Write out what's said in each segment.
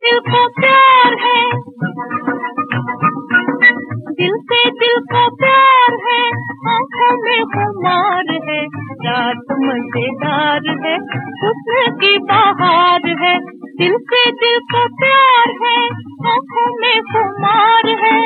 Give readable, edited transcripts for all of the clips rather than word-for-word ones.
दिल को प्यार है, दिल से दिल को प्यार है, आँखों में खुमार है, रात मजेदार है, हुस्न की बहार है। दिल से दिल को प्यार है, आँखों में खुमार है।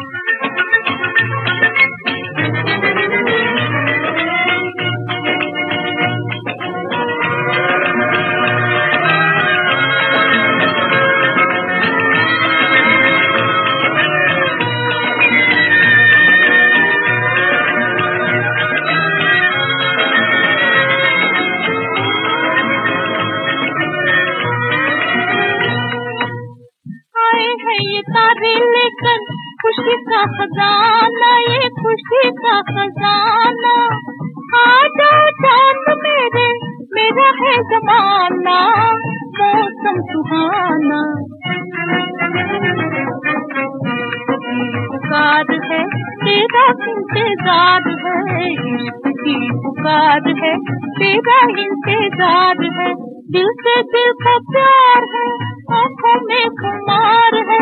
ये तारे लेकर खुशी का खजाना, ये खुशी का खजाना। आ जाओ चाँद मेरे, मेरा है ज़माना, मौसम सुहाना। पुकार है तेरा इंतजार है, इश्क की पुकार है तेरा इंतजार है। दिल से दिल का प्यार है, आँखों में खुमार है।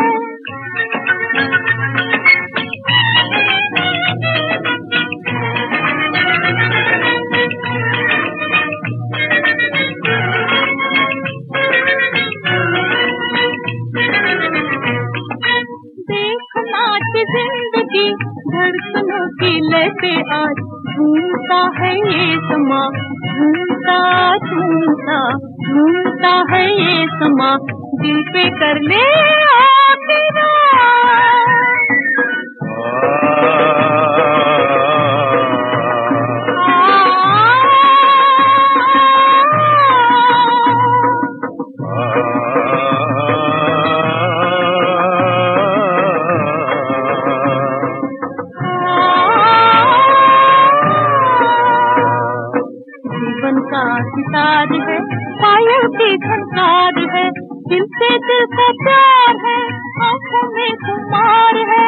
देखना कि जिंदगी धड़कनों की लय पे आज झूमता है ये समा, झूमता झूमता झूमता है ये समा। दिल पे कर ले आके का सितार है, पायल की झनकार है। दिल से दिल को प्यार है, आँखों में खुमार है।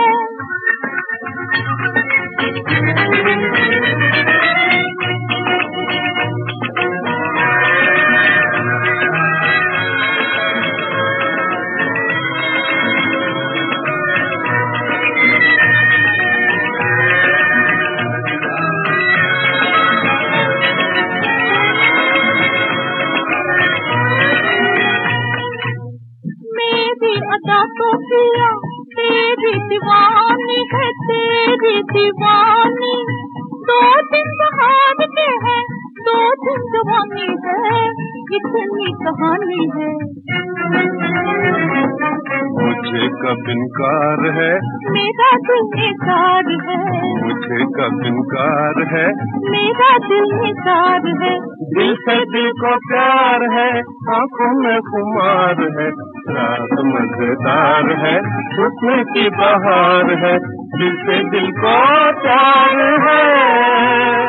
अदा तो पिया तेरी दीवानी है, तेरी दीवानी। 2 दिन बहार के है, 2 दिन जवानी है, इतनी कहानी है। मुझे कब इनकार है, मेरा दिल निसार है। मुझे कब इनकार है, मेरा दिल निसार है। दिल से दिल को प्यार है, आँखों में खुमार है, रात मजेदार है, हुस्न की बहार है। दिल से दिल को प्यार है।